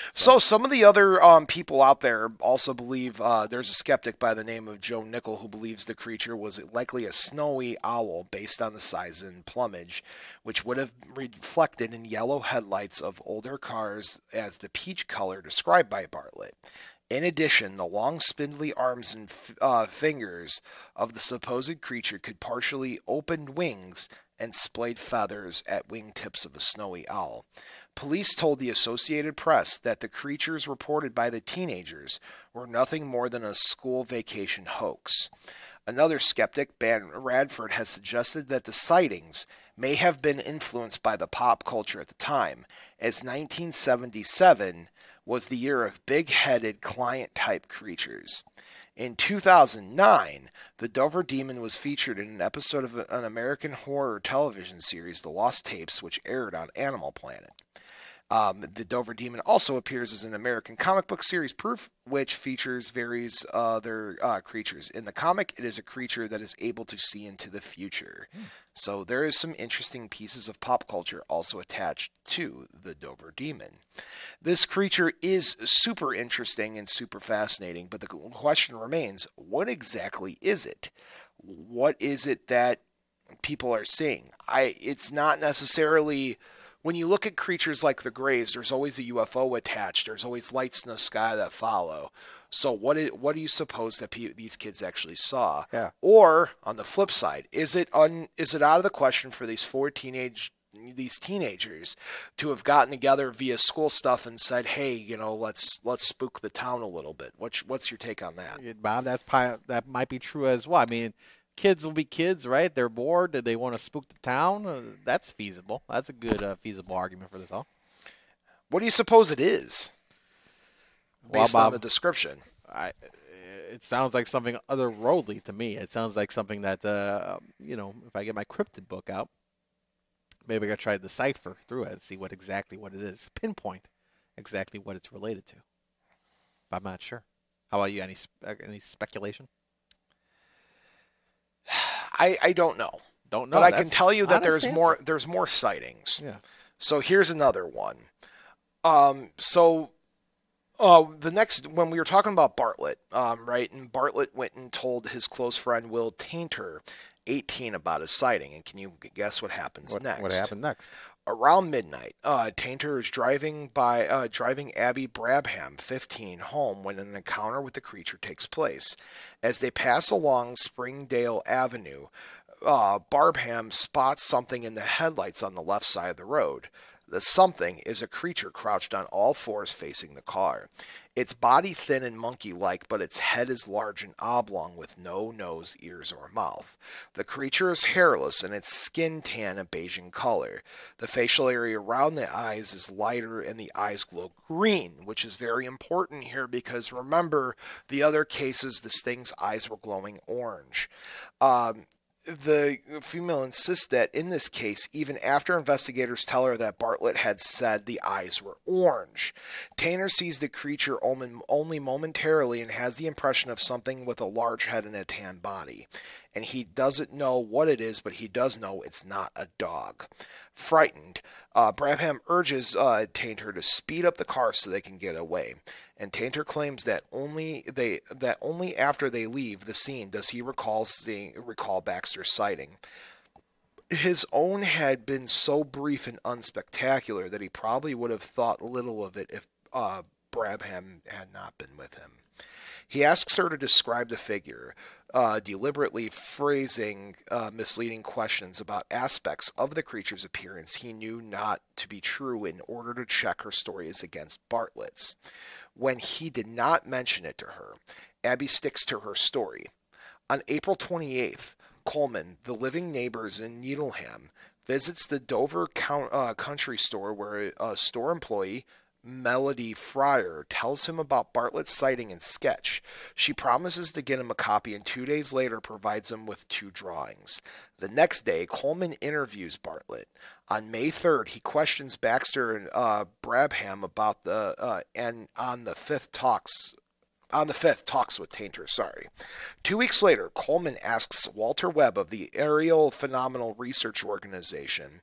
So some of the other um, people out there also believe, uh, there's a skeptic by the name of Joe Nickel who believes the creature was likely a snowy owl based on the size and plumage, which would have reflected in yellow headlights of older cars as the peach color described by Bartlett. In addition, the long spindly arms and uh, fingers of the supposed creature could partially open wings and splayed feathers at wingtips of a snowy owl. Police told the Associated Press that the creatures reported by the teenagers were nothing more than a school vacation hoax. Another skeptic, Ben Radford, has suggested that the sightings may have been influenced by the pop culture at the time, as nineteen seventy-seven was the year of big-headed client-type creatures. In two thousand nine, the Dover Demon was featured in an episode of an American horror television series, The Lost Tapes, which aired on Animal Planet. Um, the Dover Demon also appears as an American comic book series, Proof, which features various other uh, creatures. In the comic, it is a creature that is able to see into the future. Mm. So there is some interesting pieces of pop culture also attached to the Dover Demon. This creature is super interesting and super fascinating, but the question remains, what exactly is it? What is it that people are seeing? I. It's not necessarily... When you look at creatures like the Greys, there's always a U F O attached. There's always lights in the sky that follow. So what is, what do you suppose that pe- these kids actually saw? Yeah. Or on the flip side, is it un, is it out of the question for these four teenage these teenagers to have gotten together via school stuff and said, "Hey, you know, let's let's spook the town a little bit." What's what's your take on that? Yeah, Bob, that's probably, that might be true as well. I mean, kids will be kids, right? They're bored. Did they want to spook the town? Uh, that's feasible. That's a good uh, feasible argument for this all. What do you suppose it is, based well, Bob, on the description? I, it sounds like something otherworldly to me. It sounds like something that, uh, you know, if I get my cryptid book out, maybe I got to try to decipher through it and see what exactly what it is, pinpoint exactly what it's related to. But I'm not sure. How about you? Any any speculation? I, I don't know. Don't know. But I can tell you that there's answer. more there's more sightings. Yeah. So here's another one. Um so uh the next when we were talking about Bartlett, um, right, and Bartlett went and told his close friend Will Tainter, eighteen, about his sighting, and can you guess what happens what, next? What happened next? Around midnight, uh, Tainter is driving by uh, driving Abby Brabham, fifteen, home when an encounter with the creature takes place. As they pass along Springdale Avenue, uh, Brabham spots something in the headlights on the left side of the road. The something is a creature crouched on all fours facing the car. Its body thin and monkey-like, but its head is large and oblong with no nose, ears, or mouth. The creature is hairless and its skin tan a beige in color. The facial area around the eyes is lighter and the eyes glow green, which is very important here because remember, the other cases, this thing's eyes were glowing orange. Um, The female insists that in this case, even after investigators tell her that Bartlett had said the eyes were orange, Tainter sees the creature only momentarily and has the impression of something with a large head and a tan body. And he doesn't know what it is, but he does know it's not a dog. Frightened, uh, Brabham urges uh, Tainter to speed up the car so they can get away. And Tainter claims that only they that only after they leave the scene does he recall seeing recall Baxter's sighting. His own had been so brief and unspectacular that he probably would have thought little of it if uh, Brabham had not been with him. He asks her to describe the figure, uh, deliberately phrasing uh, misleading questions about aspects of the creature's appearance he knew not to be true in order to check her story as against Bartlett's. When he did not mention it to her, Abby sticks to her story. On April twenty-eighth, Coleman, the living neighbors in Needleham, visits the Dover count, uh, country store where a store employee, Melody Fryer, tells him about Bartlett's sighting and sketch. She promises to get him a copy and two days later provides him with two drawings. The next day, Coleman interviews Bartlett. On May third, he questions Baxter and uh, Brabham about the uh, and on the fifth talks on the fifth talks with Tainter. Sorry. Two weeks later, Coleman asks Walter Webb of the Aerial Phenomenal Research Organization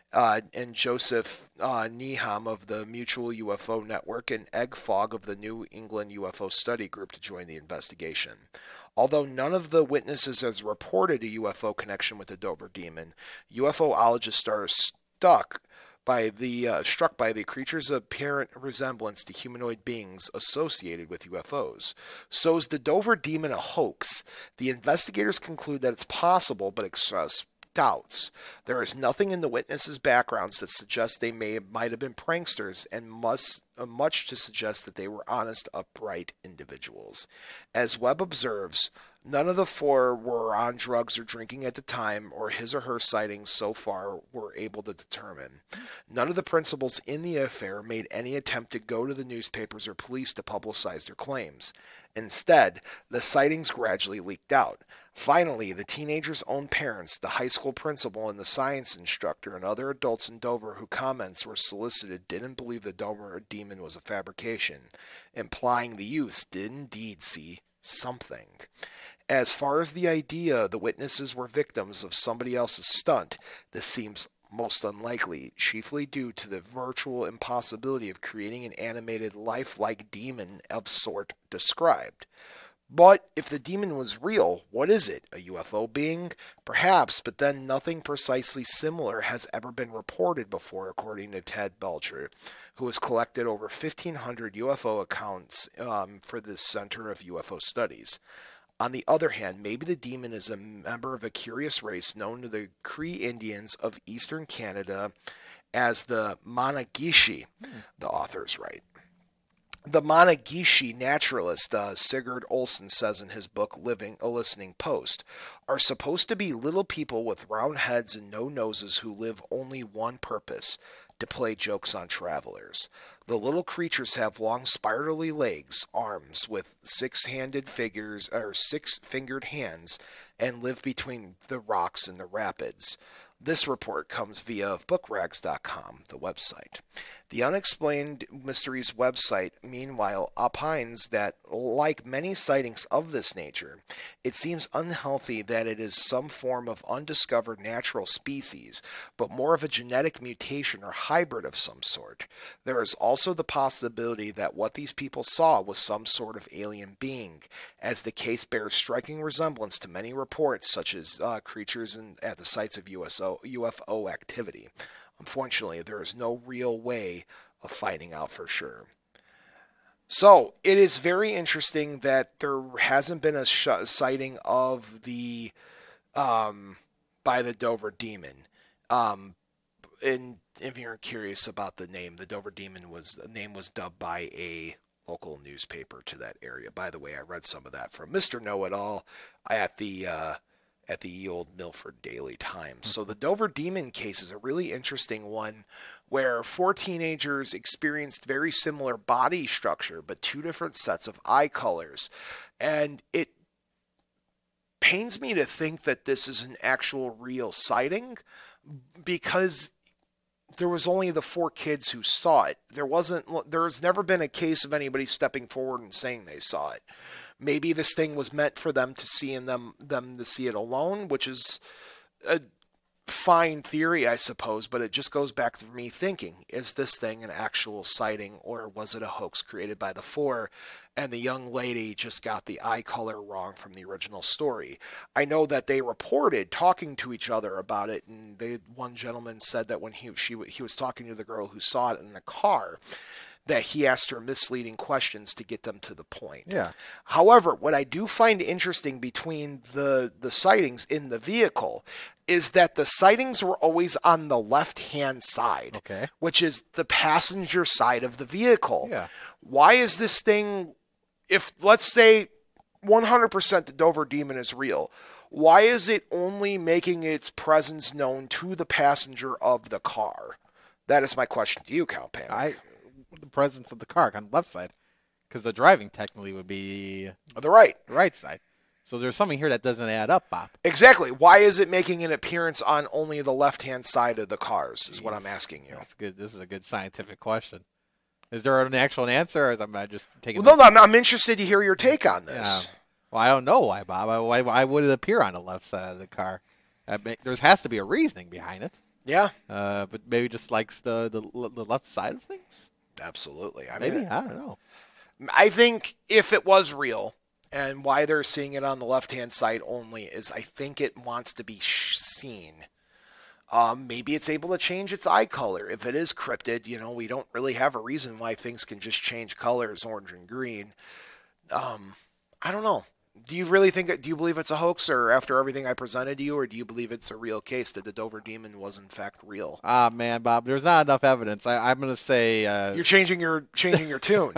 uh, and Joseph uh, Neeham of the Mutual U F O Network and Egg Fogg of the New England U F O Study Group to join the investigation. Although none of the witnesses has reported a U F O connection with the Dover Demon, UFOologists are stuck by the uh, struck by the creature's apparent resemblance to humanoid beings associated with U F Os. So is the Dover Demon a hoax? The investigators conclude that it's possible, but express doubts. There is nothing in the witnesses' backgrounds that suggests they may might have been pranksters, and must uh, much to suggest that they were honest, upright individuals. As Webb observes, none of the four were on drugs or drinking at the time, or his or her sightings so far were able to determine. None of the principals in the affair made any attempt to go to the newspapers or police to publicize their claims. Instead, the sightings gradually leaked out. Finally, the teenager's own parents, the high school principal, and the science instructor, and other adults in Dover whose comments were solicited didn't believe the Dover Demon was a fabrication, implying the youths did indeed see something. As far as the idea the witnesses were victims of somebody else's stunt, this seems most unlikely, chiefly due to the virtual impossibility of creating an animated, lifelike demon of sort described. But if the demon was real, what is it? A U F O being? Perhaps, but then nothing precisely similar has ever been reported before, according to Ted Belcher, who has collected over fifteen hundred U F O accounts um, for the Center of U F O Studies. On the other hand, maybe the demon is a member of a curious race known to the Cree Indians of eastern Canada as the Managishi, hmm. the authors write. The Managishi naturalist, uh, Sigurd Olson says in his book Living a Listening Post, are supposed to be little people with round heads and no noses who live only one purpose, to play jokes on travelers. The little creatures have long spirally legs, arms with six-handed figures or six-fingered hands, and live between the rocks and the rapids. This report comes via book rags dot com, the website. The Unexplained Mysteries website, meanwhile, opines that, like many sightings of this nature, it seems unhealthy that it is some form of undiscovered natural species, but more of a genetic mutation or hybrid of some sort. There is also the possibility that what these people saw was some sort of alien being, as the case bears striking resemblance to many reports such as uh, creatures in, at the sites of U F O activity. Unfortunately, there is no real way of finding out for sure. So, it is very interesting that there hasn't been a sh- sighting of the, um, by the Dover Demon. Um, and if you're curious about the name, the Dover Demon was, the name was dubbed by a local newspaper to that area. By the way, I read some of that from Mister Know-It-All at the, uh, at the old Milford Daily Times. So the Dover Demon case is a really interesting one where four teenagers experienced very similar body structure, but two different sets of eye colors. And it pains me to think that this is an actual real sighting because there was only the four kids who saw it. There wasn't, there's never been a case of anybody stepping forward and saying they saw it. Maybe this thing was meant for them to see and them them to see it alone, which is a fine theory, I suppose, but it just goes back to me thinking, is this thing an actual sighting or was it a hoax created by the four and the young lady just got the eye color wrong from the original story? I know that they reported talking to each other about it, and they, one gentleman said that when he, she, he was talking to the girl who saw it in the car, that he asked her misleading questions to get them to the point. Yeah. However, what I do find interesting between the, the sightings in the vehicle is that the sightings were always on the left-hand side, okay, which is the passenger side of the vehicle. Yeah. Why is this thing, if let's say one hundred percent the Dover Demon is real, why is it only making its presence known to the passenger of the car? That is my question to you, Count Panic. I... the presence of the car on the left side, because the driving technically would be the right, the right side. So there's something here that doesn't add up, Bob. Exactly. Why is it making an appearance on only the left-hand side of the cars? Is Jeez. What I'm asking you. That's good. This is a good scientific question. Is there an actual answer, or is I'm just taking? Well, no, no, I'm, I'm interested to hear your take on this. Yeah. Well, I don't know why, Bob. Why, why would it appear on the left side of the car? That make, there has to be a reasoning behind it. Yeah, uh, but maybe just likes the, the the left side of things. absolutely. I Maybe mean, I don't know. I think if it was real, and why they're seeing it on the left-hand side only is I think it wants to be sh- seen. Um, maybe it's able to change its eye color. If it is cryptid, you know, we don't really have a reason why things can just change colors, orange and green. Um, I don't know. Do you really think, do you believe it's a hoax, or after everything I presented to you, or do you believe it's a real case that the Dover Demon was in fact real? Ah, man, Bob, there's not enough evidence. I, I'm going to say... Uh, You're changing your changing your tune.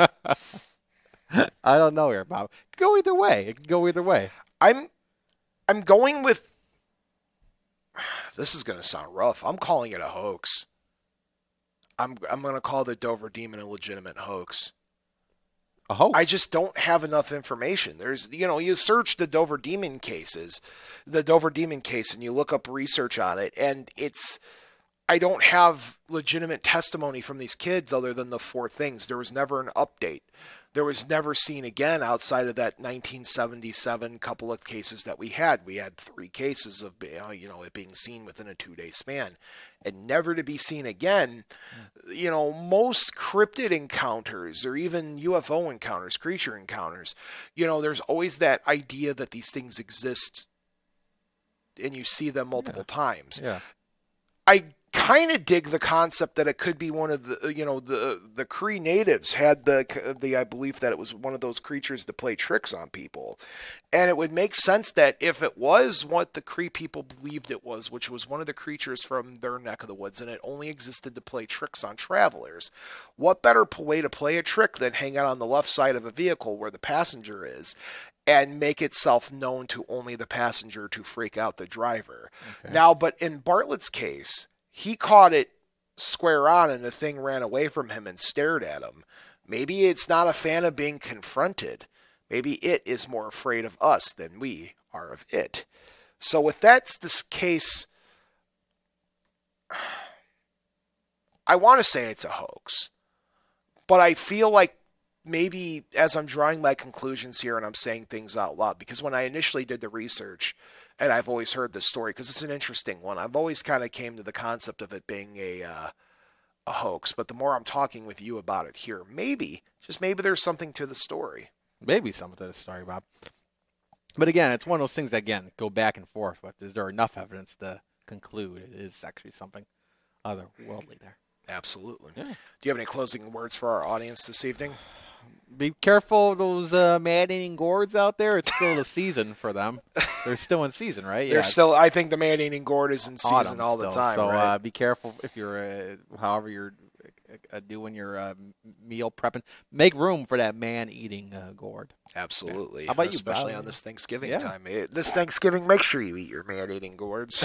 I don't know here, Bob. It could go either way. It could go either way. I'm I'm going with, this is going to sound rough. I'm calling it a hoax. I'm I'm going to call the Dover Demon a legitimate hoax. A hoax? I just don't have enough information. There's, you know, you search the Dover Demon cases, the Dover Demon case, and you look up research on it, and it's, I don't have legitimate testimony from these kids other than the four things. There was never an update. There was never seen again outside of that nineteen seventy-seven couple of cases that we had. We had three cases of, you know, it being seen within a two-day span, and never to be seen again. You know, most cryptid encounters, or even U F O encounters, creature encounters, you know, there's always that idea that these things exist and you see them multiple Yeah. times. Yeah. I kind of dig the concept that it could be one of the, you know, the the Cree natives had the the I believe that it was one of those creatures that play tricks on people, and it would make sense that if it was what the Cree people believed it was, which was one of the creatures from their neck of the woods, and it only existed to play tricks on travelers, what better way to play a trick than hang out on the left side of a vehicle where the passenger is, and make itself known to only the passenger to freak out the driver. Okay. Now, but in Bartlett's case, he caught it square on and the thing ran away from him and stared at him. Maybe it's not a fan of being confronted. Maybe it is more afraid of us than we are of it. So with that's this case, I want to say it's a hoax, but I feel like maybe as I'm drawing my conclusions here and I'm saying things out loud, because when I initially did the research, and I've always heard this story because it's an interesting one, I've always kind of came to the concept of it being a uh, a hoax. But the more I'm talking with you about it here, maybe, just maybe there's something to the story. Maybe something to the story, Bob. But again, it's one of those things that, again, go back and forth. But is there enough evidence to conclude it is actually something otherworldly there? Absolutely. Yeah. Do you have any closing words for our audience this evening? Be careful of those uh, man-eating gourds out there. It's still the season for them. They're still in season, right? They're still. I think the man-eating gourd is in season Autumn all the still. time. So right? uh, be careful if you're, uh, however you're uh, doing your uh, meal prepping. Make room for that man-eating uh, gourd. Absolutely. How about you, especially Bob? on this Thanksgiving Yeah. time. Eh, This Thanksgiving, make sure you eat your man-eating gourds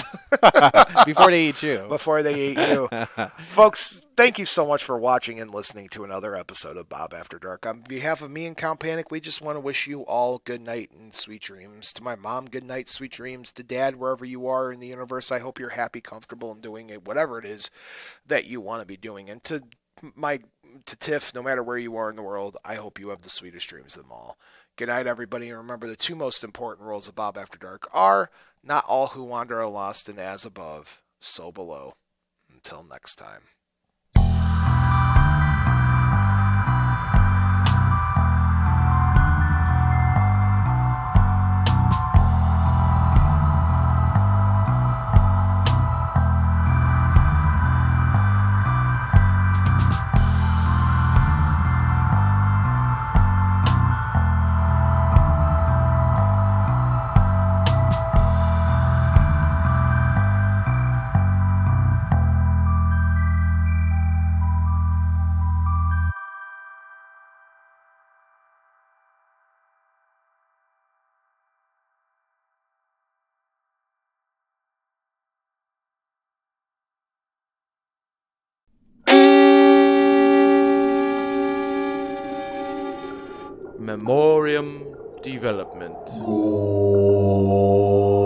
Before they eat you. before they eat you. Folks, thank you so much for watching and listening to another episode of Bob After Dark. On behalf of me and Count Panic, we just want to wish you all good night and sweet dreams. To my mom, good night, sweet dreams. To Dad, wherever you are in the universe, I hope you're happy, comfortable, and doing it, whatever it is that you want to be doing. And to my to Tiff, no matter where you are in the world, I hope you have the sweetest dreams of them all. Good night, everybody, and remember the two most important rules of Bob After Dark are not all who wander are lost, and as above, so below. Until next time. Memoriam Development. Gore.